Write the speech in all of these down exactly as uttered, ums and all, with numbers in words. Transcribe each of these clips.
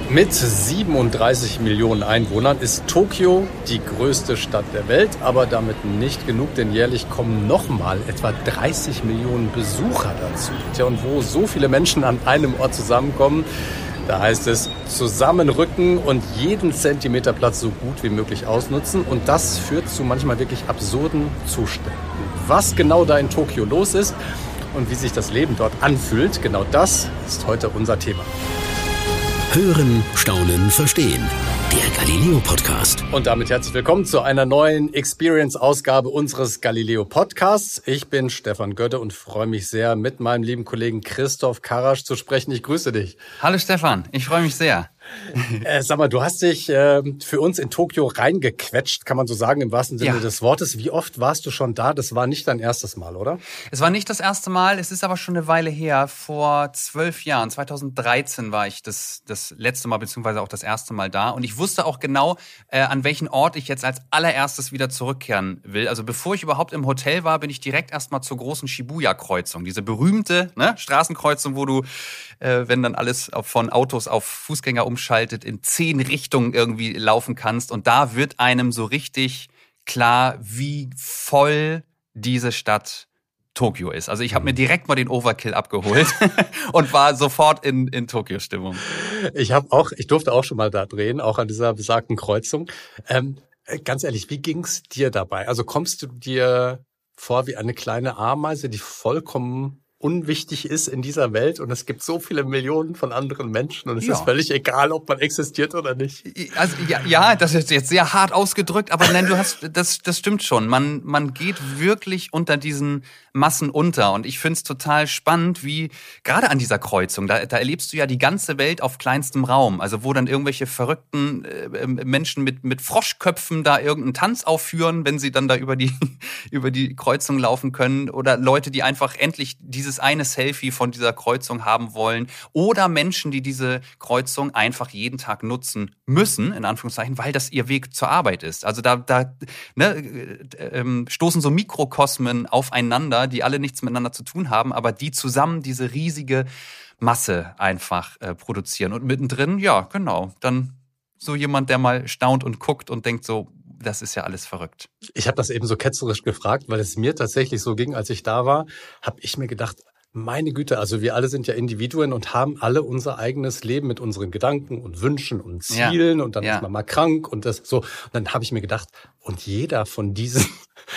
Mit siebenunddreißig Millionen Einwohnern ist Tokio die größte Stadt der Welt, aber damit nicht genug, denn jährlich kommen nochmal etwa dreißig Millionen Besucher dazu. Tja, und wo so viele Menschen an einem Ort zusammenkommen, da heißt es zusammenrücken und jeden Zentimeter Platz so gut wie möglich ausnutzen. Und das führt zu manchmal wirklich absurden Zuständen. Was genau da in Tokio los ist und wie sich das Leben dort anfühlt, genau das ist heute unser Thema. Hören, Staunen, Verstehen. Der Galileo-Podcast. Und damit herzlich willkommen zu einer neuen Experience-Ausgabe unseres Galileo-Podcasts. Ich bin Stefan Götte und freue mich sehr, mit meinem lieben Kollegen Christoph Karasch zu sprechen. Ich grüße dich. Hallo Stefan, ich freue mich sehr. Äh, sag mal, du hast dich äh, für uns in Tokio reingequetscht, kann man so sagen, im wahrsten Sinne ja. des Wortes. Wie oft warst du schon da? Das war nicht dein erstes Mal, oder? Es war nicht das erste Mal, es ist aber schon eine Weile her. Vor zwölf Jahren, zweitausenddreizehn war ich das, das letzte Mal, beziehungsweise auch das erste Mal da. Und ich wusste auch genau, äh, an welchen Ort ich jetzt als allererstes wieder zurückkehren will. Also bevor ich überhaupt im Hotel war, bin ich direkt erstmal zur großen Shibuya-Kreuzung. Diese berühmte ne, Straßenkreuzung, wo du, äh, wenn dann alles auf, von Autos auf Fußgänger umschaltet, in zehn Richtungen irgendwie laufen kannst. Und da wird einem so richtig klar, wie voll diese Stadt Tokio ist. Also ich habe mir direkt mal den Overkill abgeholt und war sofort in, in Tokio-Stimmung. Ich habe auch, ich durfte auch schon mal da drehen, auch an dieser besagten Kreuzung. Ähm, ganz ehrlich, wie ging's dir dabei? Also kommst du dir vor wie eine kleine Ameise, die vollkommen unwichtig ist in dieser Welt und es gibt so viele Millionen von anderen Menschen und es ja. ist völlig egal, ob man existiert oder nicht. Also ja, ja, das ist jetzt sehr hart ausgedrückt, aber nein, du hast das das stimmt schon. Man man geht wirklich unter diesen Massen unter und ich find's total spannend, wie gerade an dieser Kreuzung, da, da erlebst du ja die ganze Welt auf kleinstem Raum, also wo dann irgendwelche verrückten äh, Menschen mit mit Froschköpfen da irgendeinen Tanz aufführen, wenn sie dann da über die über die Kreuzung laufen können oder Leute, die einfach endlich diese dieses eine Selfie von dieser Kreuzung haben wollen oder Menschen, die diese Kreuzung einfach jeden Tag nutzen müssen, in Anführungszeichen, weil das ihr Weg zur Arbeit ist. Also da, da ne, äh, stoßen so Mikrokosmen aufeinander, die alle nichts miteinander zu tun haben, aber die zusammen diese riesige Masse einfach äh, produzieren. Und mittendrin, ja, genau, dann so jemand, der mal staunt und guckt und denkt so, das ist ja alles verrückt. Ich habe das eben so ketzerisch gefragt, weil es mir tatsächlich so ging, als ich da war, habe ich mir gedacht, meine Güte, also wir alle sind ja Individuen und haben alle unser eigenes Leben mit unseren Gedanken und Wünschen und Zielen ja. und dann ja. ist man mal krank und das so. Und dann habe ich mir gedacht, und jeder von diesen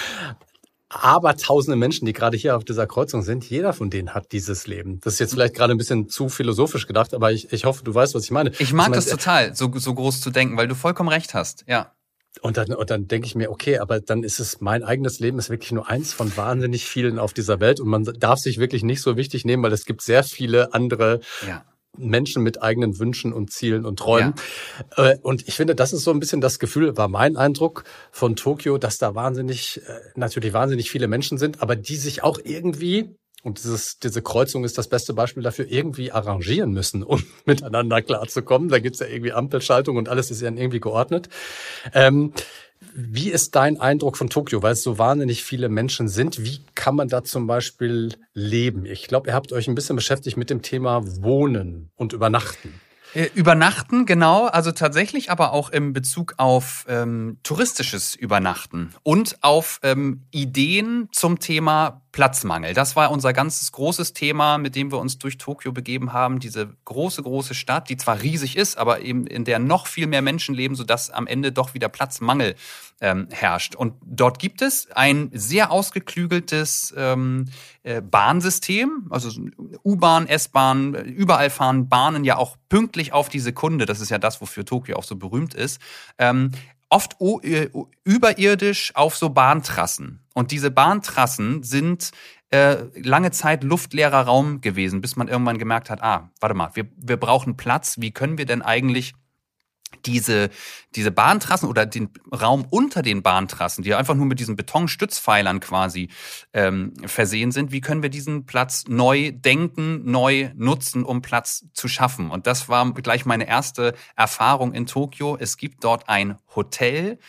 abertausende Menschen, die gerade hier auf dieser Kreuzung sind, jeder von denen hat dieses Leben. Das ist jetzt vielleicht gerade ein bisschen zu philosophisch gedacht, aber ich, ich hoffe, du weißt, was ich meine. Ich mag das das total, so, so groß zu denken, weil du vollkommen recht hast, ja. Und dann, und dann denke ich mir, okay, aber dann ist es, mein eigenes Leben ist wirklich nur eins von wahnsinnig vielen auf dieser Welt und man darf sich wirklich nicht so wichtig nehmen, weil es gibt sehr viele andere ja. Menschen mit eigenen Wünschen und Zielen und Träumen. Ja. Und ich finde, das ist so ein bisschen das Gefühl, war mein Eindruck von Tokio, dass da wahnsinnig, natürlich wahnsinnig viele Menschen sind, aber die sich auch irgendwie, und dieses, diese Kreuzung ist das beste Beispiel dafür, irgendwie arrangieren müssen, um miteinander klarzukommen. Da gibt's ja irgendwie Ampelschaltung und alles ist ja irgendwie geordnet. Ähm, wie ist dein Eindruck von Tokio, weil es so wahnsinnig viele Menschen sind? Wie kann man da zum Beispiel leben? Ich glaube, ihr habt euch ein bisschen beschäftigt mit dem Thema Wohnen und Übernachten. Übernachten, genau, also tatsächlich aber auch im Bezug auf ähm, touristisches Übernachten und auf ähm, Ideen zum Thema Platzmangel. Das war unser ganzes großes Thema, mit dem wir uns durch Tokio begeben haben. Diese große, große Stadt, die zwar riesig ist, aber eben in der noch viel mehr Menschen leben, sodass am Ende doch wieder Platzmangel ähm, herrscht. Und dort gibt es ein sehr ausgeklügeltes ähm, äh, Bahnsystem, also U-Bahn, S-Bahn, überall fahren Bahnen ja auch pünktlich auf die Sekunde. Das ist ja das, wofür Tokio auch so berühmt ist. Ähm, oft überirdisch auf so Bahntrassen. Und diese Bahntrassen sind äh, lange Zeit luftleerer Raum gewesen, bis man irgendwann gemerkt hat, ah, warte mal, wir, wir brauchen Platz. Wie können wir denn eigentlich diese diese Bahntrassen oder den Raum unter den Bahntrassen, die einfach nur mit diesen Betonstützpfeilern quasi ähm, versehen sind, wie können wir diesen Platz neu denken, neu nutzen, um Platz zu schaffen? Und das war gleich meine erste Erfahrung in Tokio. Es gibt dort ein Hotel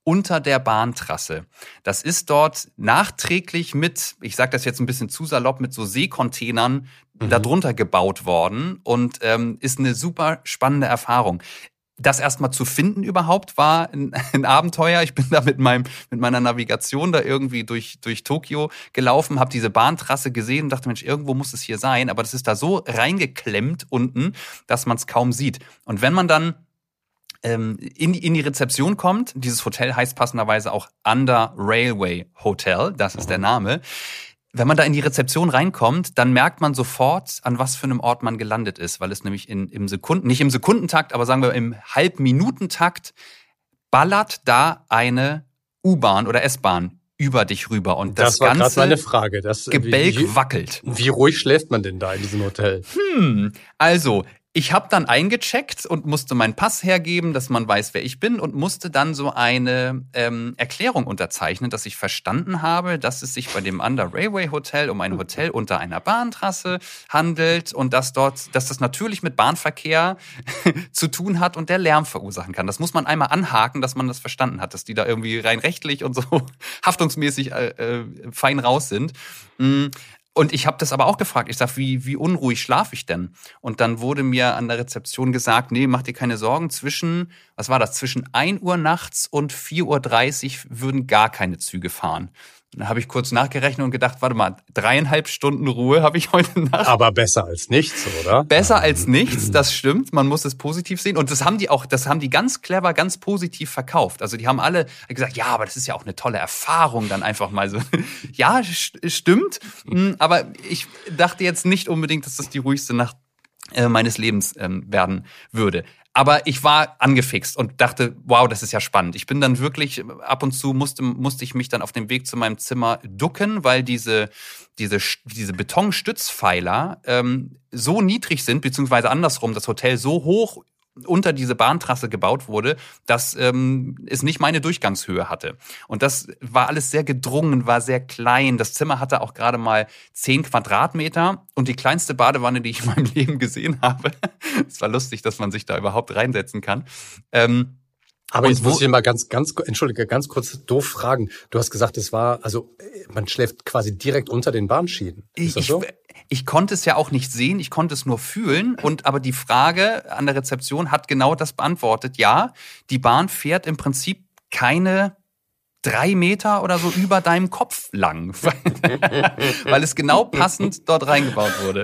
unter der Bahntrasse. Das ist dort nachträglich mit, ich sage das jetzt ein bisschen zu salopp, mit so Seekontainern mhm. darunter gebaut worden und ähm, ist eine super spannende Erfahrung. Das erstmal zu finden überhaupt war ein, ein Abenteuer. Ich bin da mit meinem mit meiner Navigation da irgendwie durch durch Tokio gelaufen, habe diese Bahntrasse gesehen und dachte, Mensch, irgendwo muss es hier sein. Aber das ist da so reingeklemmt unten, dass man es kaum sieht. Und wenn man dann ähm, in, in die Rezeption kommt, dieses Hotel heißt passenderweise auch Under Railway Hotel, das ist der Name. Wenn man da in die Rezeption reinkommt, dann merkt man sofort, an was für einem Ort man gelandet ist, weil es nämlich in, im Sekunden, nicht im Sekundentakt, aber sagen wir im Halbminutentakt ballert da eine U-Bahn oder S-Bahn über dich rüber und das, das war ganze meine Frage. Das, Gebälk wie, wie, wackelt. Wie ruhig schläft man denn da in diesem Hotel? Hm, also ich habe dann eingecheckt und musste meinen Pass hergeben, dass man weiß, wer ich bin und musste dann so eine ähm, Erklärung unterzeichnen, dass ich verstanden habe, dass es sich bei dem Under Railway Hotel um ein Hotel unter einer Bahntrasse handelt und dass dort, dass das natürlich mit Bahnverkehr zu tun hat und der Lärm verursachen kann. Das muss man einmal anhaken, dass man das verstanden hat, dass die da irgendwie rein rechtlich und so haftungsmäßig äh, äh, fein raus sind. Mhm. Und ich habe das aber auch gefragt. Ich sag, wie, wie unruhig schlafe ich denn? Und dann wurde mir an der Rezeption gesagt, nee, mach dir keine Sorgen. Zwischen, was war das? Zwischen ein Uhr nachts und vier Uhr dreißig würden gar keine Züge fahren. Dann habe ich kurz nachgerechnet und gedacht, warte mal, dreieinhalb Stunden Ruhe habe ich heute Nacht. Aber besser als nichts, oder? Besser als nichts, das stimmt. Man muss es positiv sehen. Und das haben die auch, das haben die ganz clever, ganz positiv verkauft. Also die haben alle gesagt, ja, aber das ist ja auch eine tolle Erfahrung, dann einfach mal so. Ja, stimmt. Aber ich dachte jetzt nicht unbedingt, dass das die ruhigste Nacht meines Lebens werden würde. Aber ich war angefixt und dachte, wow, das ist ja spannend. Ich bin dann wirklich, ab und zu musste, musste ich mich dann auf dem Weg zu meinem Zimmer ducken, weil diese, diese, diese Betonstützpfeiler ähm, so niedrig sind, beziehungsweise andersrum, das Hotel so hoch unter diese Bahntrasse gebaut wurde, dass ähm, es nicht meine Durchgangshöhe hatte. Und das war alles sehr gedrungen, war sehr klein. Das Zimmer hatte auch gerade mal zehn Quadratmeter und die kleinste Badewanne, die ich in meinem Leben gesehen habe. Es war lustig, dass man sich da überhaupt reinsetzen kann. Ähm, Aber jetzt muss ich mal ganz, ganz, entschuldige, ganz kurz doof fragen. Du hast gesagt, es war, also man schläft quasi direkt unter den Bahnschienen. Ist das ich, so? Ich konnte es ja auch nicht sehen, ich konnte es nur fühlen. Und aber die Frage an der Rezeption hat genau das beantwortet. Ja, die Bahn fährt im Prinzip keine drei Meter oder so über deinem Kopf lang, weil es genau passend dort reingebaut wurde.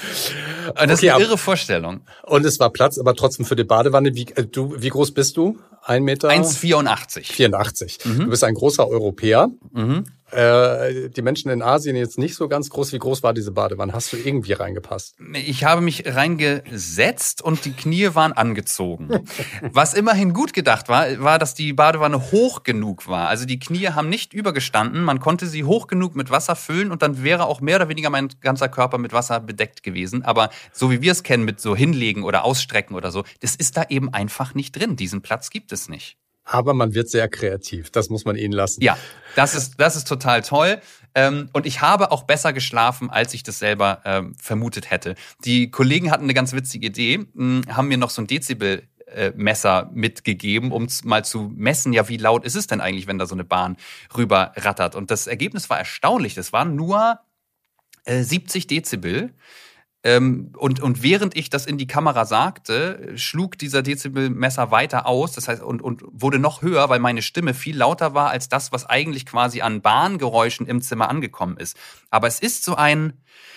Und das okay, ist eine irre Vorstellung. Und es war Platz, aber trotzdem für die Badewanne. Wie, du, wie groß bist du? Ein Meter? eins Komma vierundachtzig. vierundachtzig. Mhm. Du bist ein großer Europäer. Mhm. Äh, die Menschen in Asien jetzt nicht so ganz groß. Wie groß war diese Badewanne? Hast du irgendwie reingepasst? Ich habe mich reingesetzt und die Knie waren angezogen. Was immerhin gut gedacht war, war, dass die Badewanne hoch genug war. Also die Knie haben nicht übergestanden. Man konnte sie hoch genug mit Wasser füllen und dann wäre auch mehr oder weniger mein ganzer Körper mit Wasser bedeckt gewesen. Aber so wie wir es kennen mit so hinlegen oder ausstrecken oder so, das ist da eben einfach nicht drin. Diesen Platz gibt es nicht. Aber man wird sehr kreativ, das muss man ihnen lassen. Ja, das ist das ist total toll. Ähm, und ich habe auch besser geschlafen, als ich das selber ähm, vermutet hätte. Die Kollegen hatten eine ganz witzige Idee, mh, haben mir noch so ein Dezibelmesser mitgegeben, um mal zu messen, ja, wie laut ist es denn eigentlich, wenn da so eine Bahn rüber rattert. Und das Ergebnis war erstaunlich. Das waren nur äh, siebzig Dezibel. Ähm, und, und während ich das in die Kamera sagte, schlug dieser Dezibelmesser weiter aus, das heißt, und, und wurde noch höher, weil meine Stimme viel lauter war als das, was eigentlich quasi an Bahngeräuschen im Zimmer angekommen ist. Aber es ist so ein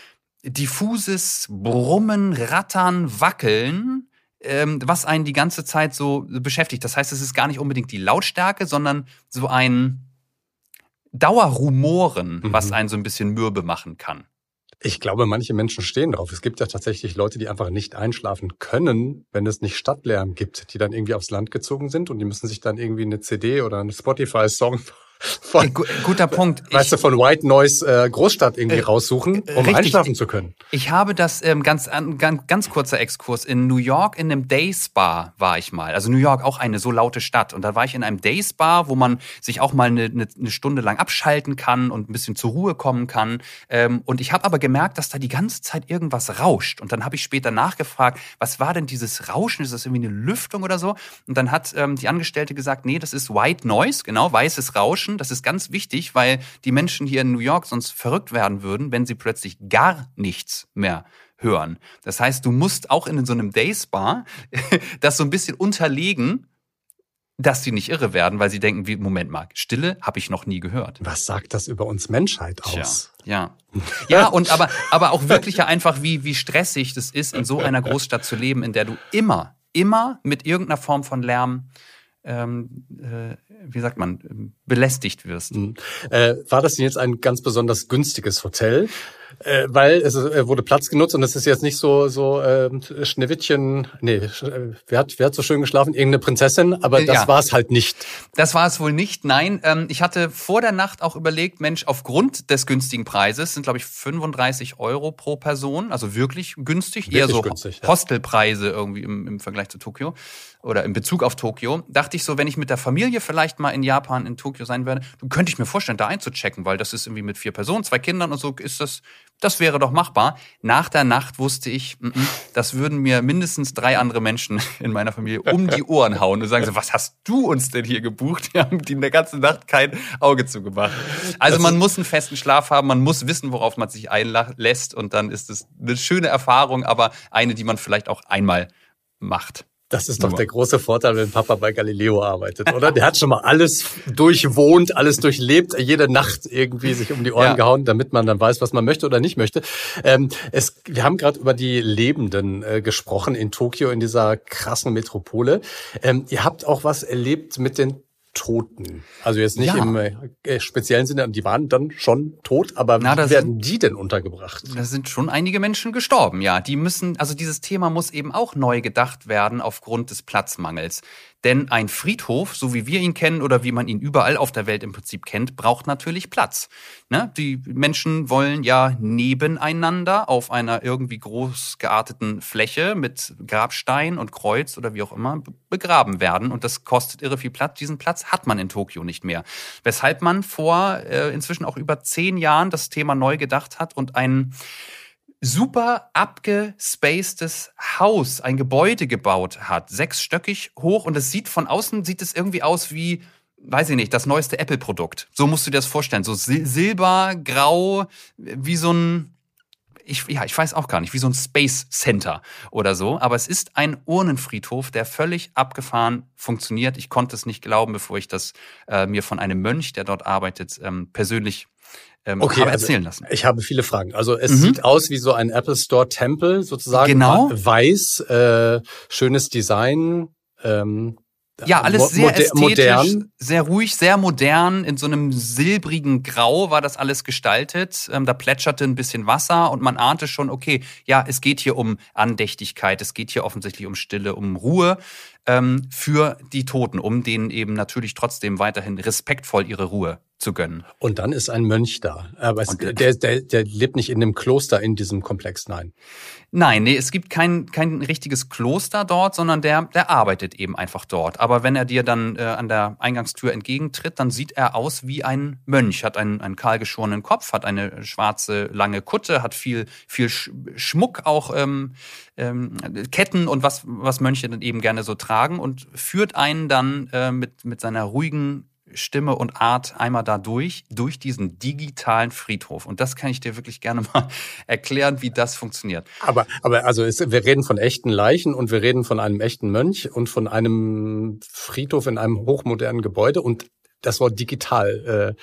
diffuses Brummen, Rattern, Wackeln, ähm, was einen die ganze Zeit so beschäftigt. Das heißt, es ist gar nicht unbedingt die Lautstärke, sondern so ein Dauerrumoren, mhm. was einen so ein bisschen mürbe machen kann. Ich glaube, manche Menschen stehen drauf. Es gibt ja tatsächlich Leute, die einfach nicht einschlafen können, wenn es nicht Stadtlärm gibt, die dann irgendwie aufs Land gezogen sind und die müssen sich dann irgendwie eine C D oder einen Spotify-Song von, guter Punkt. Weißt ich, du, von White Noise äh, Großstadt irgendwie äh, raussuchen, um richtig, einschlafen zu können. Ich habe das, ähm, ganz, ganz, ganz kurzer Exkurs, in New York in einem Day Spa war ich mal. Also New York, auch eine so laute Stadt. Und da war ich in einem Day Spa, wo man sich auch mal eine, eine, eine Stunde lang abschalten kann und ein bisschen zur Ruhe kommen kann. Ähm, und ich habe aber gemerkt, dass da die ganze Zeit irgendwas rauscht. Und dann habe ich später nachgefragt, was war denn dieses Rauschen? Ist das irgendwie eine Lüftung oder so? Und dann hat ähm, die Angestellte gesagt, nee, das ist White Noise, genau, weißes Rauschen. Das ist ganz wichtig, weil die Menschen hier in New York sonst verrückt werden würden, wenn sie plötzlich gar nichts mehr hören. Das heißt, du musst auch in so einem Day-Spa das so ein bisschen unterlegen, dass sie nicht irre werden, weil sie denken, wie, Moment mal, Stille habe ich noch nie gehört. Was sagt das über uns Menschheit aus? Tja, ja. Ja, und aber, aber auch wirklich ja einfach, wie, wie stressig das ist, in so einer Großstadt zu leben, in der du immer, immer mit irgendeiner Form von Lärm Ähm, äh, wie sagt man, belästigt wirst. Mhm. Äh, war das denn jetzt ein ganz besonders günstiges Hotel? Äh, weil es äh, wurde Platz genutzt und es ist jetzt nicht so so äh, Schneewittchen, nee, wer hat, wer hat so schön geschlafen? Irgendeine Prinzessin, aber das ja. war es halt nicht. Das war es wohl nicht, nein. Ähm, ich hatte vor der Nacht auch überlegt, Mensch, aufgrund des günstigen Preises, sind glaube ich fünfunddreißig Euro pro Person, also wirklich günstig, wirklich eher so günstig, ja. Hostelpreise irgendwie im, im Vergleich zu Tokio oder in Bezug auf Tokio, dachte ich so, wenn ich mit der Familie vielleicht mal in Japan, in Tokio sein werde, dann könnte ich mir vorstellen, da einzuchecken, weil das ist irgendwie mit vier Personen, zwei Kindern und so ist das, das wäre doch machbar. Nach der Nacht wusste ich, m -m, das würden mir mindestens drei andere Menschen in meiner Familie um die Ohren hauen und sagen so, was hast du uns denn hier gebucht? Wir haben die in der ganzen Nacht kein Auge zugemacht. Also man muss einen festen Schlaf haben, man muss wissen, worauf man sich einlässt und dann ist es eine schöne Erfahrung, aber eine, die man vielleicht auch einmal macht. Das ist doch der große Vorteil, wenn Papa bei Galileo arbeitet, oder? Der hat schon mal alles durchwohnt, alles durchlebt, jede Nacht irgendwie sich um die Ohren ja. gehauen, damit man dann weiß, was man möchte oder nicht möchte. Ähm, es, wir haben gerade über die Lebenden äh, gesprochen in Tokio, in dieser krassen Metropole. Ähm, ihr habt auch was erlebt mit den Toten. Also jetzt nicht ja. im äh, speziellen Sinne, die waren dann schon tot, aber Na, wie werden die denn untergebracht? Da sind schon einige Menschen gestorben, ja. Die müssen, also dieses Thema muss eben auch neu gedacht werden aufgrund des Platzmangels. Denn ein Friedhof, so wie wir ihn kennen oder wie man ihn überall auf der Welt im Prinzip kennt, braucht natürlich Platz. Ne? Die Menschen wollen ja nebeneinander auf einer irgendwie groß gearteten Fläche mit Grabstein und Kreuz oder wie auch immer begraben werden. Und das kostet irre viel Platz. Diesen Platz hat man in Tokio nicht mehr. Weshalb man vor äh, inzwischen auch über zehn Jahren das Thema neu gedacht hat und ein super abgespacedes Haus, ein Gebäude gebaut hat, sechsstöckig hoch und es sieht von außen, sieht es irgendwie aus wie, weiß ich nicht, das neueste Apple-Produkt. So musst du dir das vorstellen, so sil- silbergrau, wie so ein, ich, ja, ich weiß auch gar nicht, wie so ein Space Center oder so, aber es ist ein Urnenfriedhof, der völlig abgefahren funktioniert. Ich konnte es nicht glauben, bevor ich das äh, mir von einem Mönch, der dort arbeitet, ähm, persönlich Ähm, okay, habe also erzählen lassen. Ich habe viele Fragen. Also es mhm. sieht aus wie so ein Apple Store Tempel sozusagen. Genau. Weiß, äh, schönes Design. Ähm, ja, alles mo- sehr moder- ästhetisch, modern. sehr ruhig, sehr modern. In so einem silbrigen Grau war das alles gestaltet. Ähm, da plätscherte ein bisschen Wasser und man ahnte schon, okay, ja, es geht hier um Andächtigkeit, es geht hier offensichtlich um Stille, um Ruhe ähm, für die Toten, um denen eben natürlich trotzdem weiterhin respektvoll ihre Ruhe zu gönnen. Und dann ist ein Mönch da. Aber es, Und, der, der, der lebt nicht in dem Kloster in diesem Komplex, nein. Nein, nee, es gibt kein, kein richtiges Kloster dort, sondern der, der arbeitet eben einfach dort. Aber wenn er dir dann äh, an der Eingangstür entgegentritt, dann sieht er aus wie ein Mönch, hat einen, einen kahlgeschorenen Kopf, hat eine schwarze, lange Kutte, hat viel, viel Schmuck, auch ähm, ähm, Ketten und was, was Mönche dann eben gerne so tragen und führt einen dann äh, mit, mit seiner ruhigen Stimme und Art einmal da durch, durch diesen digitalen Friedhof. Und das kann ich dir wirklich gerne mal erklären, wie das funktioniert. Aber, aber also es, wir reden von echten Leichen und wir reden von einem echten Mönch und von einem Friedhof in einem hochmodernen Gebäude und das Wort digital. Äh,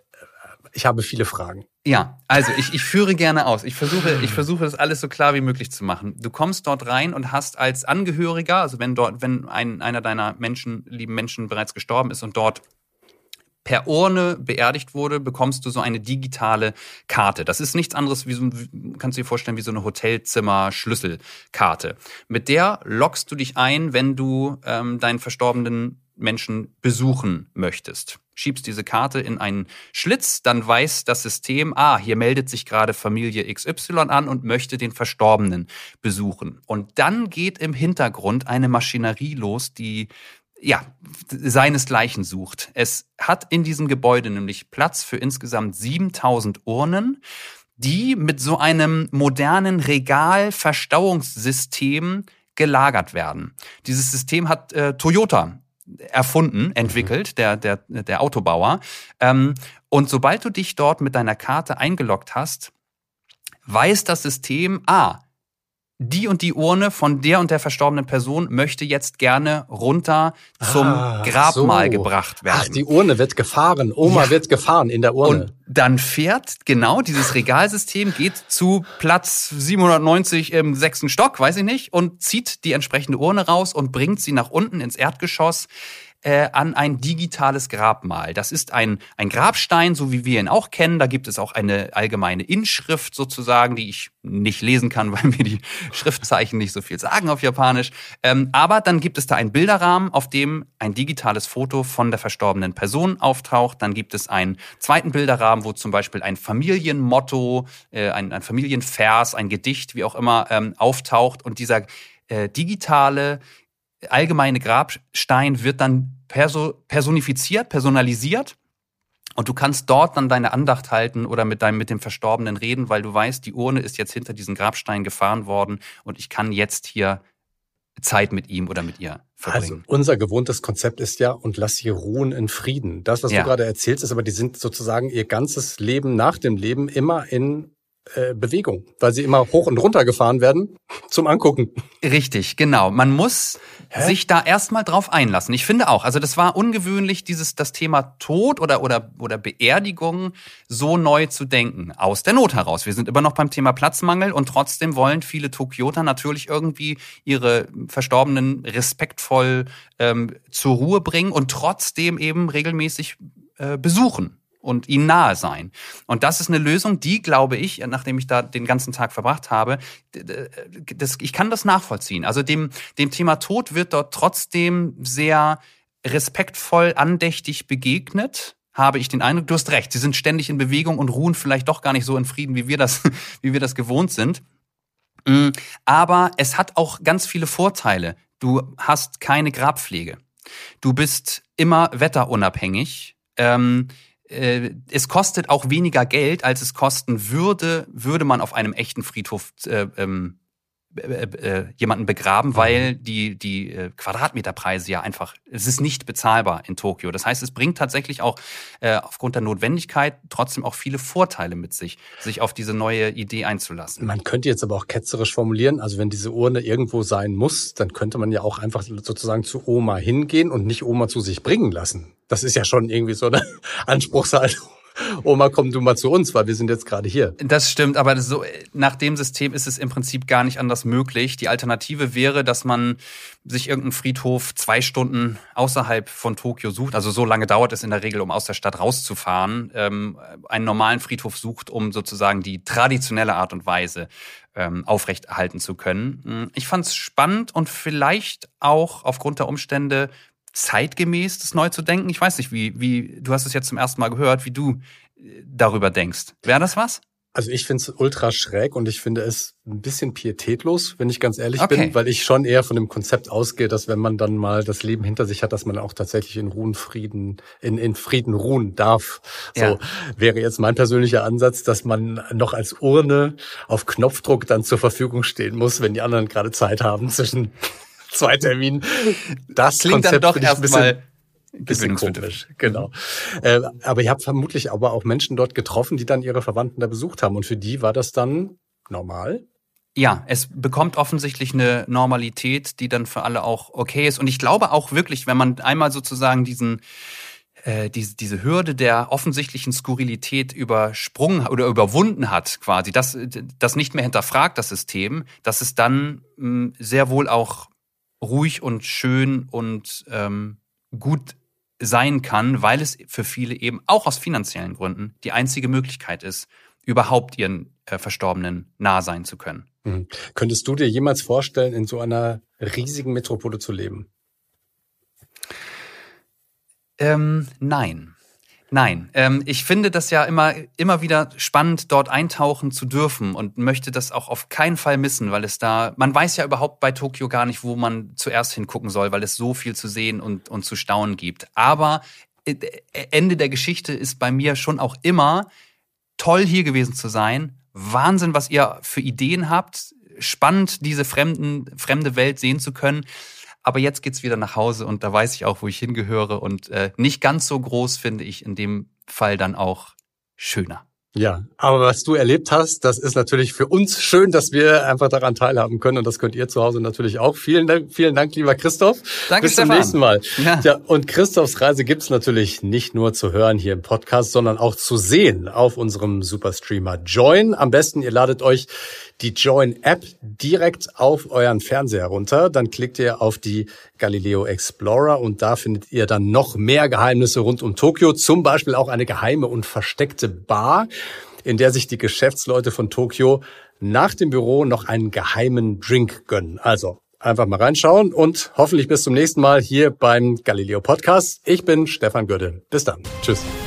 ich habe viele Fragen. Ja, also ich, ich führe gerne aus. Ich versuche, ich versuche das alles so klar wie möglich zu machen. Du kommst dort rein und hast als Angehöriger, also wenn dort, wenn ein, einer deiner Menschen, lieben Menschen bereits gestorben ist und dort per Urne beerdigt wurde, bekommst du so eine digitale Karte. Das ist nichts anderes, wie so, kannst du dir vorstellen, wie so eine Hotelzimmer-Schlüsselkarte. Mit der loggst du dich ein, wenn du ähm, deinen verstorbenen Menschen besuchen möchtest. Schiebst diese Karte in einen Schlitz, dann weiß das System, ah, hier meldet sich gerade Familie X Y an und möchte den Verstorbenen besuchen. Und dann geht im Hintergrund eine Maschinerie los, die ja seinesgleichen sucht. Es hat in diesem Gebäude nämlich Platz für insgesamt siebentausend Urnen, die mit so einem modernen Regalverstauungssystem gelagert werden. Dieses System hat äh, Toyota erfunden, entwickelt, der der der Autobauer. Ähm, und sobald du dich dort mit deiner Karte eingeloggt hast, weiß das System, ah, die und die Urne von der und der verstorbenen Person möchte jetzt gerne runter zum ah, Grabmal so. gebracht werden. Ach, die Urne wird gefahren. Oma ja. wird gefahren in der Urne. Und dann fährt genau dieses Regalsystem, geht zu Platz siebenhundertneunzig im sechsten Stock, weiß ich nicht, und zieht die entsprechende Urne raus und bringt sie nach unten ins Erdgeschoss äh, an ein digitales Grabmal. Das ist ein, ein Grabstein, so wie wir ihn auch kennen. Da gibt es auch eine allgemeine Inschrift sozusagen, die ich nicht lesen kann, weil mir die Schriftzeichen nicht so viel sagen auf Japanisch. Ähm, aber dann gibt es da einen Bilderrahmen, auf dem ein digitales Foto von der verstorbenen Person auftaucht. Dann gibt es einen zweiten Bilderrahmen, wo zum Beispiel ein Familienmotto, äh, ein, ein Familienvers, ein Gedicht, wie auch immer, ähm, auftaucht. Und dieser äh, digitale allgemeine Grabstein wird dann perso- personifiziert, personalisiert. Und du kannst dort dann deine Andacht halten oder mit deinem, mit dem Verstorbenen reden, weil du weißt, die Urne ist jetzt hinter diesen Grabstein gefahren worden und ich kann jetzt hier Zeit mit ihm oder mit ihr verbringen. Also unser gewohntes Konzept ist ja, und lass sie ruhen in Frieden. Das, was ja. du gerade erzählst, ist aber, die sind sozusagen ihr ganzes Leben nach dem Leben immer in äh, Bewegung, weil sie immer hoch und runter gefahren werden zum Angucken. Richtig, genau. Man muss Hä? sich da erstmal drauf einlassen. Ich finde auch, also das war ungewöhnlich, dieses das Thema Tod oder oder oder Beerdigung so neu zu denken, aus der Not heraus. Wir sind immer noch beim Thema Platzmangel und trotzdem wollen viele Tokioter natürlich irgendwie ihre Verstorbenen respektvoll ähm, zur Ruhe bringen und trotzdem eben regelmäßig äh, besuchen und ihnen nahe sein. Und das ist eine Lösung, die, glaube ich, nachdem ich da den ganzen Tag verbracht habe, das, ich kann das nachvollziehen. Also dem, dem Thema Tod wird dort trotzdem sehr respektvoll, andächtig begegnet, habe ich den Eindruck. Du hast recht, sie sind ständig in Bewegung und ruhen vielleicht doch gar nicht so in Frieden, wie wir das, wie wir das gewohnt sind. Aber es hat auch ganz viele Vorteile. Du hast keine Grabpflege. Du bist immer wetterunabhängig. Ähm, Es kostet auch weniger Geld, als es kosten würde, würde man auf einem echten Friedhof äh, ähm, äh, äh, jemanden begraben, weil die die äh, Quadratmeterpreise ja einfach, es ist nicht bezahlbar in Tokio. Das heißt, es bringt tatsächlich auch äh, aufgrund der Notwendigkeit trotzdem auch viele Vorteile mit sich, sich auf diese neue Idee einzulassen. Man könnte jetzt aber auch ketzerisch formulieren, also wenn diese Urne irgendwo sein muss, dann könnte man ja auch einfach sozusagen zu Oma hingehen und nicht Oma zu sich bringen lassen. Das ist ja schon irgendwie so eine Anspruchshaltung. Oma, komm du mal zu uns, weil wir sind jetzt gerade hier. Das stimmt, aber so, nach dem System ist es im Prinzip gar nicht anders möglich. Die Alternative wäre, dass man sich irgendeinen Friedhof zwei Stunden außerhalb von Tokio sucht. Also so lange dauert es in der Regel, um aus der Stadt rauszufahren. Ähm, einen normalen Friedhof sucht, um sozusagen die traditionelle Art und Weise ähm, aufrechterhalten zu können. Ich fand es spannend und vielleicht auch aufgrund der Umstände zeitgemäß, das neu zu denken. Ich weiß nicht, wie, wie, du hast es jetzt zum ersten Mal gehört, wie du darüber denkst. Wäre das was? Also ich finde es ultra schräg und ich finde es ein bisschen pietätlos, wenn ich ganz ehrlich Okay. bin, weil ich schon eher von dem Konzept ausgehe, dass wenn man dann mal das Leben hinter sich hat, dass man auch tatsächlich in Ruhen, Frieden, in, in Frieden ruhen darf. So Ja. wäre jetzt mein persönlicher Ansatz, dass man noch als Urne auf Knopfdruck dann zur Verfügung stehen muss, wenn die anderen gerade Zeit haben zwischen zwei Terminen. Das Klingt dann Konzept doch finde ich ein erstmal bisschen komisch, genau. Äh, aber ihr habt vermutlich aber auch Menschen dort getroffen, die dann ihre Verwandten da besucht haben. Und für die war das dann normal? Ja, es bekommt offensichtlich eine Normalität, die dann für alle auch okay ist. Und ich glaube auch wirklich, wenn man einmal sozusagen diesen äh, diese, diese Hürde der offensichtlichen Skurrilität übersprungen oder überwunden hat, quasi, das, das nicht mehr hinterfragt, das System, dass es dann mh, sehr wohl auch ruhig und schön und ähm, gut sein kann, weil es für viele eben auch aus finanziellen Gründen die einzige Möglichkeit ist, überhaupt ihren äh, Verstorbenen nahe sein zu können. Mhm. Könntest du dir jemals vorstellen, in so einer riesigen Metropole zu leben? Ähm, nein. Nein, ähm, ich finde das ja immer, immer wieder spannend, dort eintauchen zu dürfen und möchte das auch auf keinen Fall missen, weil es da, man weiß ja überhaupt bei Tokio gar nicht, wo man zuerst hingucken soll, weil es so viel zu sehen und, und zu staunen gibt. Aber Ende der Geschichte ist bei mir schon auch immer toll hier gewesen zu sein. Wahnsinn, was ihr für Ideen habt. Spannend, diese fremden, fremde Welt sehen zu können. Aber jetzt geht's wieder nach Hause und da weiß ich auch, wo ich hingehöre. Und äh, nicht ganz so groß finde ich in dem Fall dann auch schöner. Ja, aber was du erlebt hast, das ist natürlich für uns schön, dass wir einfach daran teilhaben können. Und das könnt ihr zu Hause natürlich auch. Vielen Dank, vielen Dank, lieber Christoph. Danke, Bis Stefan. zum nächsten Mal. Ja. Ja, und Christophs Reise gibt's natürlich nicht nur zu hören hier im Podcast, sondern auch zu sehen auf unserem Superstreamer Join. Am besten, ihr ladet euch die Join-App direkt auf euren Fernseher runter. Dann klickt ihr auf die Galileo Explorer und da findet ihr dann noch mehr Geheimnisse rund um Tokio. Zum Beispiel auch eine geheime und versteckte Bar, in der sich die Geschäftsleute von Tokio nach dem Büro noch einen geheimen Drink gönnen. Also einfach mal reinschauen und hoffentlich bis zum nächsten Mal hier beim Galileo Podcast. Ich bin Stefan Gödde. Bis dann. Tschüss.